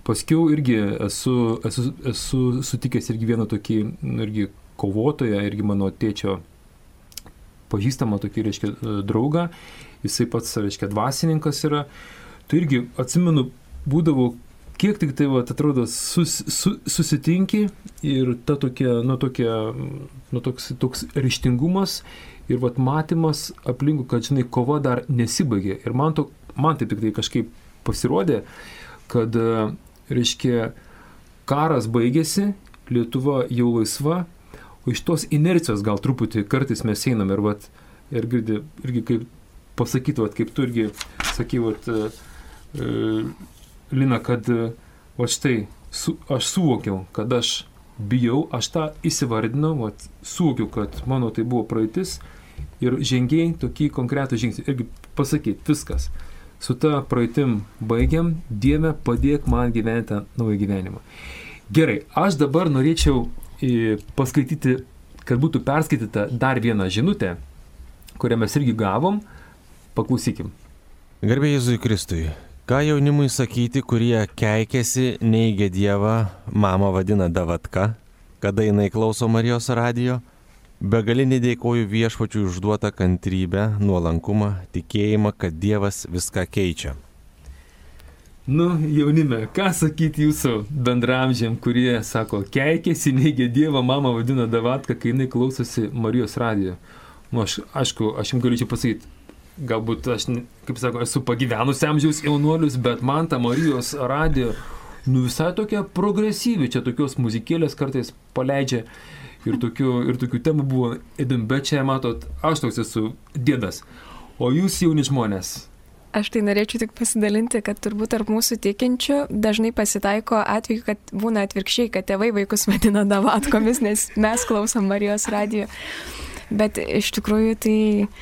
Paskiau irgi esu, esu, esu sutikęs irgi vieną tokį irgi kovotoją, irgi mano tėčio pažįstamą tokį, reiškia, draugą, jisai pats, reiškia, dvasininkas yra. Tu irgi, atsimenu, būdavo, kiek tik tai, va, atrodo, sus, su, susitinki ir ta tokia, nu, tokia, nu, toks, toks ryštingumas ir, va, matymas aplinkų, kad, žinai, kova dar nesibaigė. Ir man, to, man taip tik tai kažkaip pasirodė, kad, reiškia, karas baigėsi, Lietuva jau laisva, o iš tos inercijos gal truputį kartais mes einam ir, vat, ir girdi, irgi kaip pasakyti, vat, kaip tu irgi sakai, vat, e, Lina, kad, va štai, su, aš suvokiau, kad aš bijau, aš tą įsivardinau, vat, suvokiau, kad mano tai buvo praeitis ir žengiai tokį konkretų žingsnį. Irgi pasakyti, viskas. Su ta praeitim baigiam, Dieve, padėk man gyventi naują gyvenimą. Gerai, aš dabar norėčiau paskaityti, kad būtų perskaityta dar vieną žinutę, kurią mes irgi gavom. Paklausykim. Garbė Jėzui Kristui. Ką jaunimui sakyti, kurie keikiasi, neigia Dievą, mama vadina davatka, kada jinai klauso Marijos radijo? Begalinį dėkoju Viešpačiui užduotą kantrybę, nuolankumą, tikėjimą, kad Dievas viską keičia. Nu, jaunime, ką sakyti jūsų bendramžiam, kurie sako, keikiasi, neigia Dievą, mama vadina davatka, kai jinai klausosi Marijos radijo. Nu, aš, aišku, aš jums galėčiau pasakyti, galbūt aš, kaip sako, esu pagyvenus amžiaus jaunuolius, bet man ta Marijos radijo, nu, visai tokia progresyvi, čia tokios muzikėlės kartais paleidžia ir tokių, ir tokių temų buvo įdomu, bet čia, matot, aš toks esu dėdas, o jūs jauni žmonės. Aš tai norėčiau tik pasidalinti, kad turbūt tarp mūsų tikinčių dažnai pasitaiko atveju, kad būna atvirkščiai, kad tėvai vaikus vadina davatkomis, nes mes klausom Marijos radijo. Bet iš tikrųjų tai,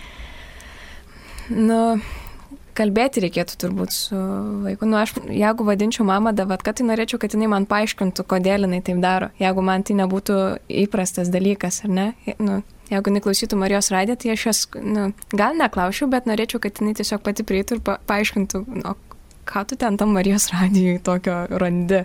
nu, kalbėti reikėtų turbūt su vaiku. Nu, aš, jeigu vadinčiau mamą davatka, tai norėčiau, kad jinai man paaiškintų, kodėl jinai taip daro, jeigu man tai nebūtų įprastas dalykas, ar ne? Nu, jeigu neklausytų Marijos radiją, tai aš jos, nu, gal neklausiau, bet norėčiau, kad jinai tiesiog pati prieitų ir pa, paaiškintų, o ką tu ten tam Marijos radijui tokio randi.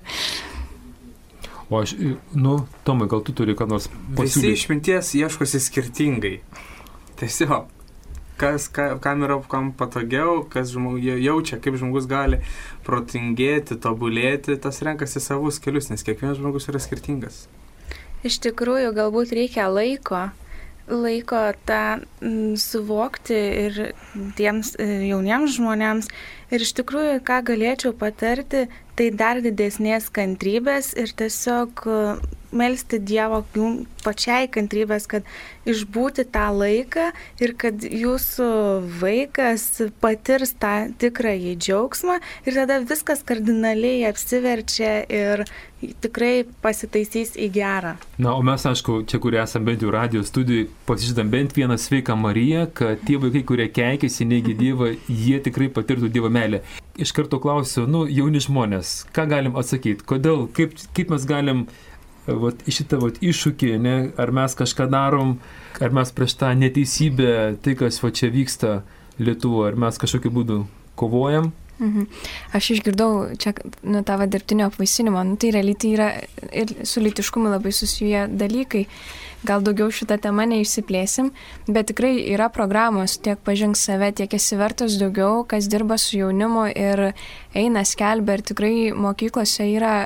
O aš, nu, Tomai, gal tu turi ką nors pasiūlyti? Visi išminties ieškosi skirtingai. Tiesiog, kas, ka, kam yra kam patogiau, kas žmog, jaučia, kaip žmogus gali protingėti, tobulėti, tas renkasi savus kelius, nes kiekvienas žmogus yra skirtingas. Iš tikrųjų, galbūt reikia laiko. laiko tą m, suvokti ir tiems e, jauniems žmonėms. Ir iš tikrųjų, ką galėčiau patarti, tai dar didesnės kantrybės ir tiesiog e, melsti Dievo jums pačiai kantrybės, kad išbūti tą laiką ir kad jūsų vaikas patirs tą tikrąjį džiaugsmą ir tada viskas kardinaliai apsiverčia ir tikrai pasitaisys į gerą. Na, o mes, aišku, čia, kur esame bent jau radio studijai, pasižydam bent vieną sveiką Mariją, kad tie vaikai, kurie keikiasi, neigia Dievą, jie tikrai patirtų Dievo meilę. Iš karto klausiu, nu, jauni žmonės, ką galim atsakyti? Kodėl, kaip, kaip mes galim vat, šitą vat, iššūkį, ne? Ar mes kažką darom, ar mes prieš tą neteisybę, tai, kas va čia vyksta Lietuvoje, ar mes kažkokiu būdu kovojam? Mhm. Aš išgirdau čia nu, tavo dirbtinio apvaisinimo, nu, tai realiai tai yra ir su lytiškumu labai susiję dalykai. Gal daugiau šitą temą neišsiplėsim, bet tikrai yra programos tiek Pažink save, tiek Esi vertas daugiau, kas dirba su jaunimu ir eina skelbia ir tikrai mokyklose yra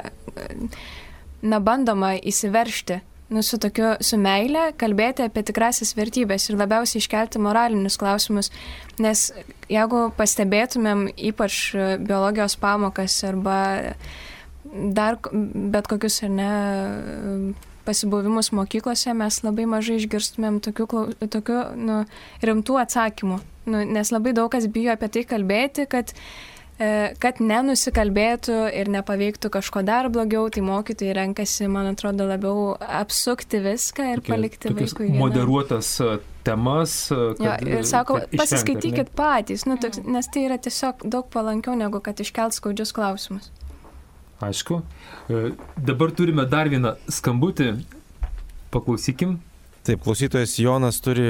na, bandoma įsiveržti. Nu, su tokiu, su meile, kalbėti apie tikrasis vertybės ir labiausiai iškelti moralinius klausimus, nes jeigu pastebėtumėm ypač biologijos pamokas arba dar bet kokius ar ne pasibuvimus mokyklose, mes labai mažai išgirstumėm tokių, tokių nu, rimtų atsakymų, nu, nes labai daug kas bijo apie tai kalbėti, kad kad nenusikalbėtų ir nepaveiktų kažko dar blogiau, tai mokytojai renkasi, man atrodo, labiau apsukti viską ir Tokie, palikti vaikui vieną. Moderuotas temas. Kad, jo, ir sako, pasiskaitykit patys, nu, toks, nes tai yra tiesiog daug palankiau, negu kad iškelt skaudžius klausimus. Aišku. Dabar turime dar vieną skambutį. Paklausykim. Taip, klausytojas Jonas turi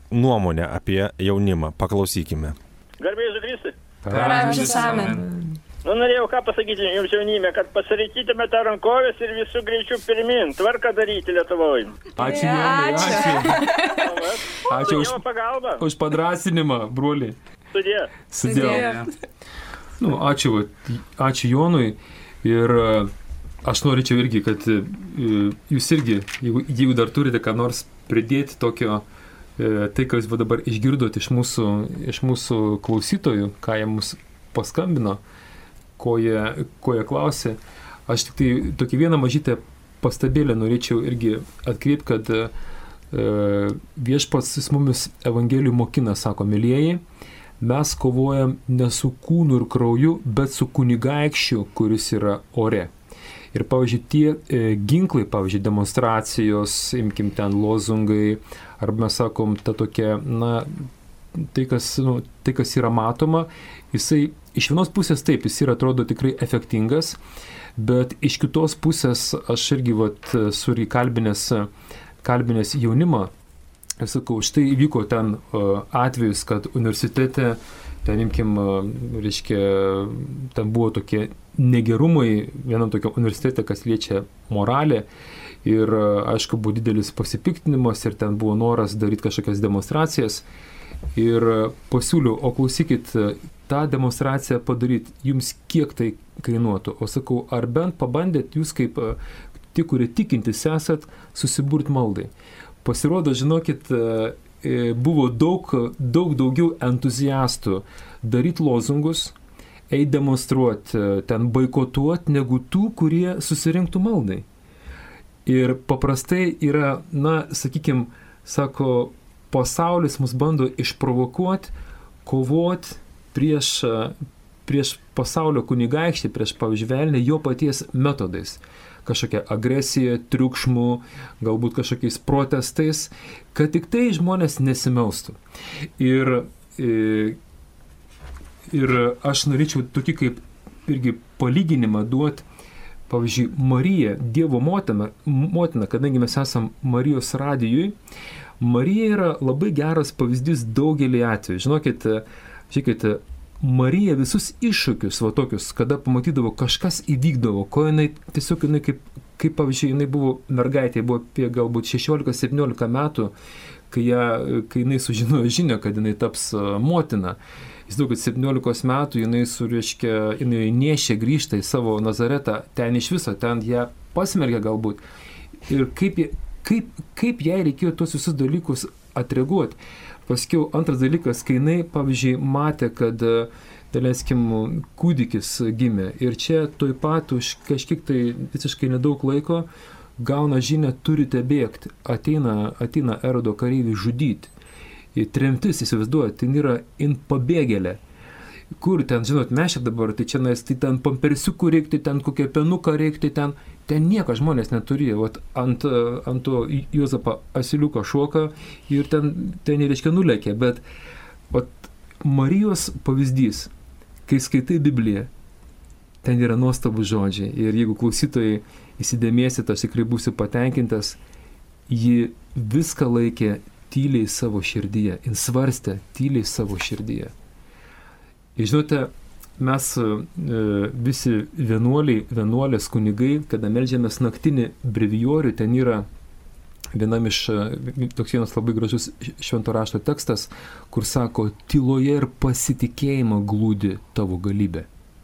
nuomonę apie jaunimą. Paklausykime. Garbė Jėzui Kristui. Paražys amen. Nu, norėjau ką pasakyti jums jaunime, kad pasiraikytumėte rankovės ir visų greičių pirmin. Tvarką daryti Lietuvoje. Ačiū, Jonai, ačiū. Ačiū už, pagalbą. už padrasinimą, broli. Sudė. Sudė. Nu, ačiū, ačiū Jonui. Ir aš norėčiau irgi, kad jūs irgi, jeigu, jeigu dar turite ką nors pridėti tokio, tai, ką jūs dabar išgirdot iš mūsų, iš mūsų klausytojų, ką jie mus paskambino, ko jie, ko jie klausė. Aš tik tai tokį vieną mažytę pastabėlę norėčiau irgi atkreipti, kad e, viešpats su mumis Evangelijų mokina, sako, mylėjai, mes kovojam ne su kūnu ir krauju, bet su kunigaikščiu, kuris yra ore. Ir, pavyzdžiui, tie e, ginklai, pavyzdžiui, demonstracijos, imkim ten lozungai, arba mes sakom, ta tokia, na, tai kas, nu, tai, kas yra matoma, jisai iš vienos pusės taip, jis yra, atrodo, tikrai efektingas, bet iš kitos pusės aš irgi, vat, surį kalbinės, kalbinės jaunimą, ir sakau, štai įvyko ten uh, atvejus, kad universitete, ten imkim, uh, reiškia, ten buvo tokie negerumai, vienam tokiam universitete, kas liečia moralę, ir uh, aišku, buvo didelis pasipiktinimas, ir ten buvo noras daryti kažkokias demonstracijas, ir uh, pasiūliau, o klausykit, tą demonstraciją padaryti, jums kiek tai kainuotų, o sakau, ar bent pabandėt jūs kaip uh, tie, kurie tikintis esat, susiburt maldai. Pasirodo, žinokit, buvo daug, daug daugiau entuziastų daryti lozungus, eiti demonstruoti, ten boikotuoti, negu tų, kurie susirinktų maldai. Ir paprastai yra, na, sakykime, sako, pasaulis mus bando išprovokuoti, kovoti prieš, prieš pasaulio kunigaikštį, prieš pavyzdžiui jo paties metodais. Kažkokia agresija, triukšmų, galbūt kažkokiais protestais, kad tik tai žmonės nesimelstų. Ir, ir aš norėčiau tokį kaip irgi palyginimą duoti, pavyzdžiui, Marija, Dievo motina, motina, kadangi mes esam Marijos radijui, Marija yra labai geras pavyzdys daugelį atvejų. Žinokit, žiūrėkite, Marija visus iššūkius, va tokius, kada pamatydavo kažkas įvykdavo, ko jinai, tiesiog jinai kaip, kaip pavyzdžiui, jinai buvo mergaitė, buvo apie galbūt šešiolika septyniolika metų, kai, ją, kai jinai sužinojo žinią, kad jinai taps motina. Jis daug, kad septyniolikos metų jinai suriškia, jinai nešė grįžta į savo Nazaretą, ten iš viso, ten ją pasmergė galbūt. Ir kaip, kaip, kaip jai reikėjo tos visus dalykus atreaguoti. Paskiau antras dalykas, kai jinai, pavyzdžiui, matė, kad, dėlėskim, kūdikis gimė ir čia toj pat už kažkiek tai visiškai nedaug laiko gauna žinią, turite bėgti, ateina, ateina Erodo kareiviai žudyti. Ir tremtis, įsivaizduoja, tai yra in pabėgėlė. Kur ten, žinot, mes čia dabar, tai čia, nes, tai ten pampersiukų reikti, ten kokią penuką reikti, ten, ten nieko žmonės neturėjo. Vat ant, ant to Juozapą asiliuko šoka ir ten, ten reiškia nulekė. Bet vat, Marijos pavyzdys, kai skaitai Bibliją, ten yra nuostabus žodžiai. Ir jeigu klausytojai įsidėmėsit, aš tikrai būsiu patenkintas, ji viską laikė tyliai savo širdyje, jin svarstė tyliai savo širdyje. Ir žinote, mes visi vienuoliai, vienuolės kunigai, kada meldžiamės naktinį brevijorių, ten yra vienam iš, toks vienas labai gražus švento rašto tekstas, kur sako, tyloje ir pasitikėjimą glūdi tavo galybė.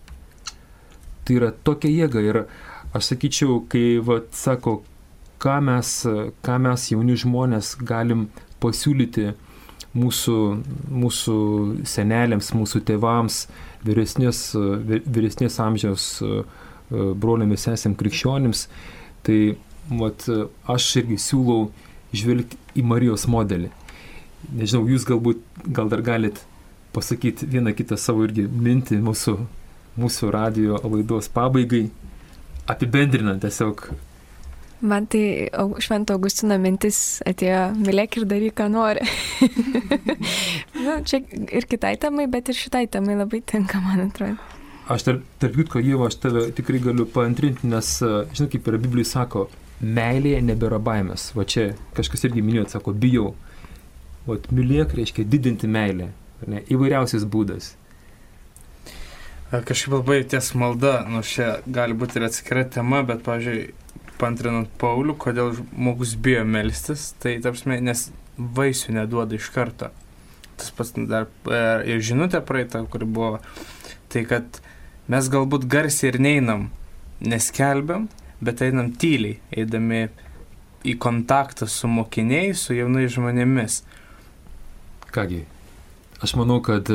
Tai yra tokia jėga ir aš sakyčiau, kai vat, sako, ką mes, ką mes jauni žmonės galim pasiūlyti mūsų, mūsų senelėms, mūsų tėvams, vyresnės, vyresnės amžiaus broliams esam krikščionims, tai vat, aš irgi siūlau žvelgti į Marijos modelį. Nežinau, jūs galbūt, gal dar galit pasakyti vieną kitą savo irgi mintį mūsų, mūsų radijo laidos pabaigai, apibendrinant tiesiog. Man tai Švento Augustino mintis atėjo, mylėk ir daryk, ką nori. Nu, čia ir kitai temai, bet ir šitai temai labai tinka, man atrodo. Aš tarp, tarp jutko, Ieva, aš tave tikrai galiu paantrinti, nes, žinai, kaip yra Biblijai sako, meilėje nebėra baimės. Va čia kažkas irgi minėjo, sako, bijau. Va, mylėk reiškia didinti meilę, ne, įvairiausiais būdais. Kažkaip labai ties malda, nu čia gali būti ir atskira tema, bet, pavyzdžiui, pantrinant Paulių, kodėl žmogus bijo melstis, tai, tarpsme, nes vaisių neduoda iš karto. Tas pats dar ir žinutė praeita, kuri buvo, tai kad mes galbūt garsiai ir neinam, neskelbiam, bet einam tyliai, eidami į kontaktą su mokiniais, su jaunais žmonėmis. Kągi, aš manau, kad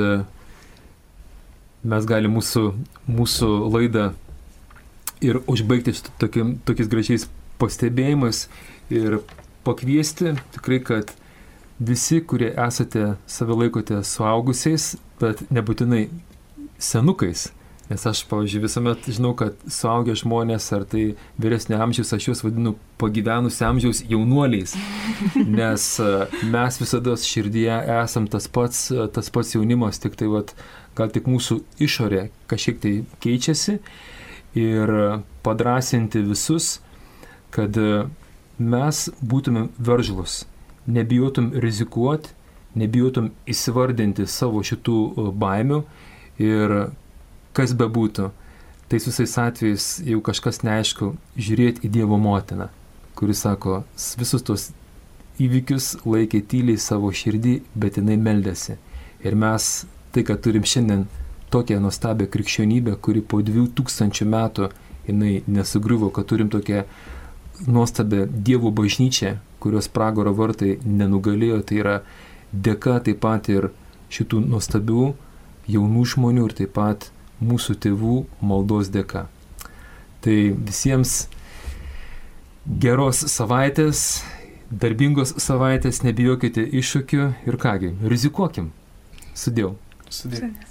mes galime mūsų, mūsų laidą ir užbaigti tokiam, tokiais gražiais pastebėjimais ir pakviesti tikrai, kad visi, kurie esate save laikote suaugusiais, bet nebūtinai senukais, nes aš, pavyzdžiui, visuomet žinau, kad suaugę žmonės ar tai vyresnio amžiaus, aš juos vadinu pagyvenusio amžiaus jaunuoliais, nes mes visada širdyje esam tas pats, tas pats jaunimas, tik tai vat, gal tik mūsų išorė kažkiek tai keičiasi ir padrasinti visus, kad mes būtume veržlus, nebijotum rizikuoti, nebijotum įsivardinti savo šitų baimių ir kas bebūtų, tai visais atvejais, jeigu kažkas neaišku, žiūrėti į Dievo motiną, kuris sako, visus tos įvykius laikė tyliai savo širdį, bet jinai meldėsi. Ir mes tai, kad turim šiandien tokią nuostabią krikščionybę, kuri po dviejų tūkstančių metų jinai nesugriuvo, kad turim tokią nuostabią Dievo bažnyčią, kurios pragaro vartai nenugalėjo, tai yra dėka taip pat ir šitų nuostabių jaunų žmonių ir taip pat mūsų tėvų maldos dėka. Tai visiems geros savaitės, darbingos savaitės, nebijokite iššūkių ir kągi, rizikuokim. Sudėjau. Sudėjau.